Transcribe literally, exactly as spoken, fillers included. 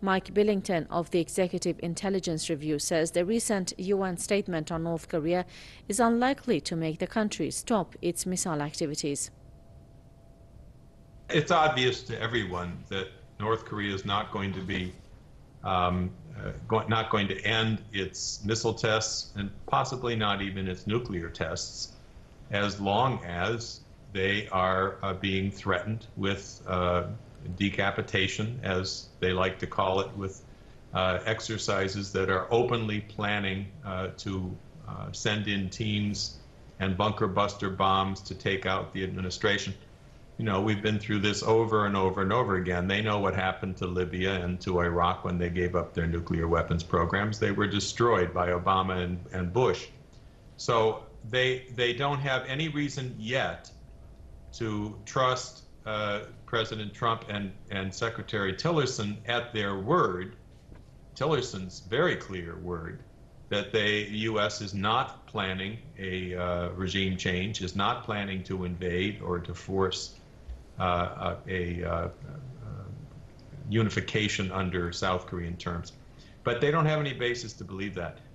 Mike Billington of the Executive Intelligence Review says the recent U N statement on North Korea is unlikely to make the country stop its missile activities. It's obvious to everyone that North Korea is not going to be um, uh, go not going to end its missile tests and possibly not even its nuclear tests as long as they are uh, being threatened with uh, decapitation, as they like to call it, with uh, exercises that are openly planning uh, to uh, send in teams and bunker buster bombs to take out the administration. You know, we've been through this over and over and over again. They know what happened to Libya and to Iraq when they gave up their nuclear weapons programs. They were destroyed by Obama and, and Bush. So they, they don't have any reason yet to trust uh, President Trump and, and Secretary Tillerson at their word, Tillerson's very clear word, that the U S is not planning a uh, regime change, is not planning to invade or to force uh, a, a uh, uh, unification under South Korean terms. But they don't have any basis to believe that.